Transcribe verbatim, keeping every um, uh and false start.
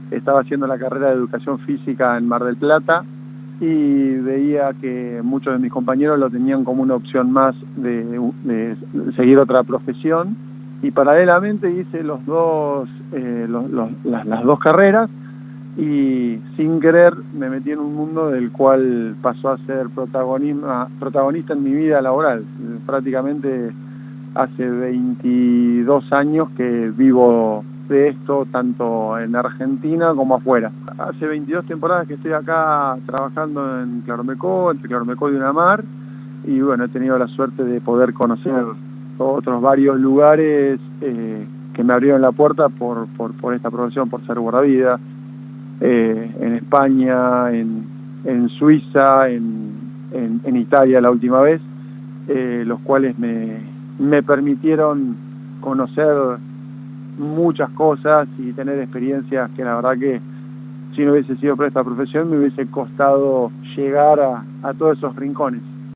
estaba haciendo la carrera de educación física en Mar del Plata y veía que muchos de mis compañeros lo tenían como una opción más de, de seguir otra profesión, y paralelamente hice los dos, eh, los, los, las, las dos carreras, y sin querer me metí en un mundo del cual pasó a ser protagonista, protagonista en mi vida laboral. Prácticamente hace veintidós años que vivo de esto, tanto en Argentina como afuera. Hace veintidós temporadas que estoy acá trabajando en Claromecó, entre Claromecó y Unamar, y bueno, he tenido la suerte de poder conocer otros varios lugares eh, que me abrieron la puerta por, por, por esta profesión, por ser guardavidas, eh, en España, en, en Suiza, en, en, en Italia la última vez, eh, los cuales me, me permitieron conocer muchas cosas y tener experiencias que la verdad que si no hubiese sido por esta profesión me hubiese costado llegar a, a todos esos rincones.